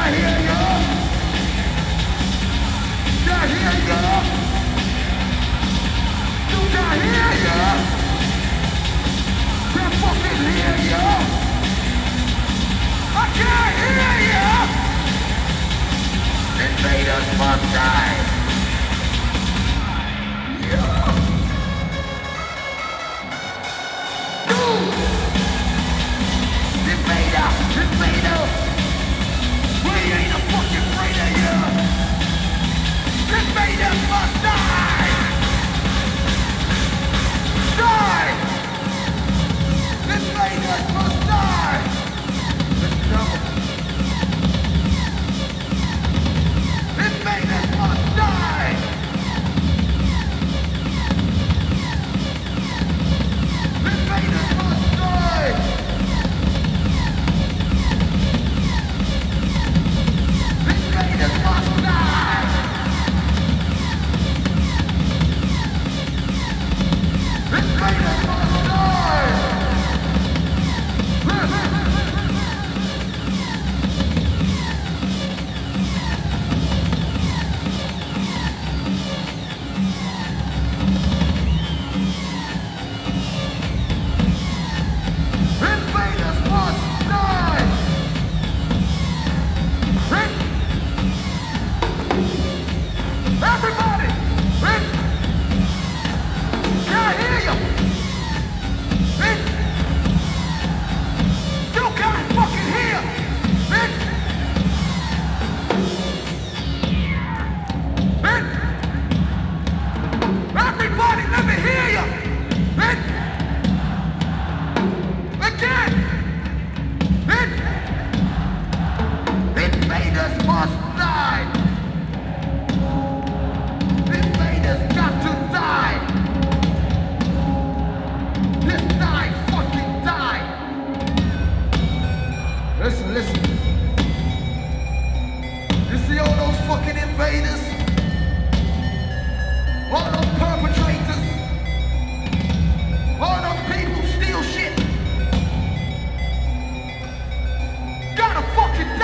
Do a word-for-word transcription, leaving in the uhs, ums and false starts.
Invaders must die. Invader, invader, we ain't a fucking afraid of you. Invaders must die. Die. Invaders must die. Let's go. Invaders must die! Invaders must die! Invaders must die! Invaders must die! Listen, listen. You see all those fucking invaders? All those